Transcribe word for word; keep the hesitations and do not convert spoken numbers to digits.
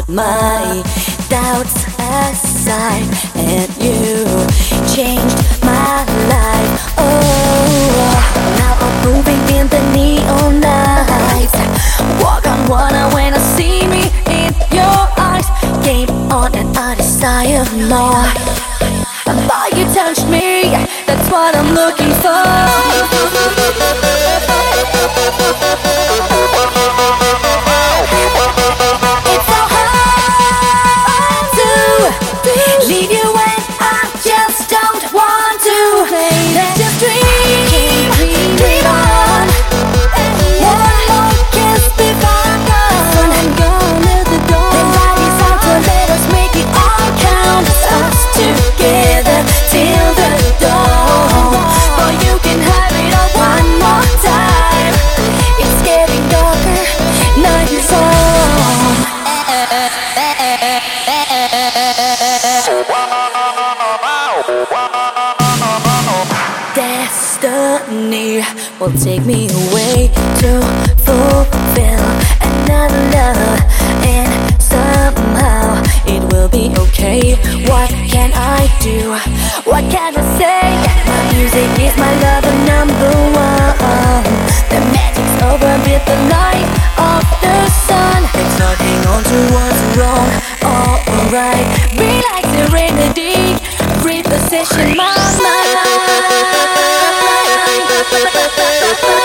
my doubts aside, and you changed my life. Oh, now I'm moving in the neon lights. Walk on water when I see me in your eyes. Game on and I desire more. But you touched me, that's what I'm looking for. It's so hard to leave you when I just don't want to. Let's just dream, dream on. One more kiss before I go. When I'm gone at the door, then light is out to let us make it all count. Us together till the dawn. Boy, you can have it all one more time. It's getting darker, night is on. Destiny will take me away to fulfill another love, and somehow it will be okay. What can I do? What can I say? My music is my lover number one. The magic's over with the light of the sun. It's not hang on to what's wrong. Alright, relax the remedy, reposition my mind.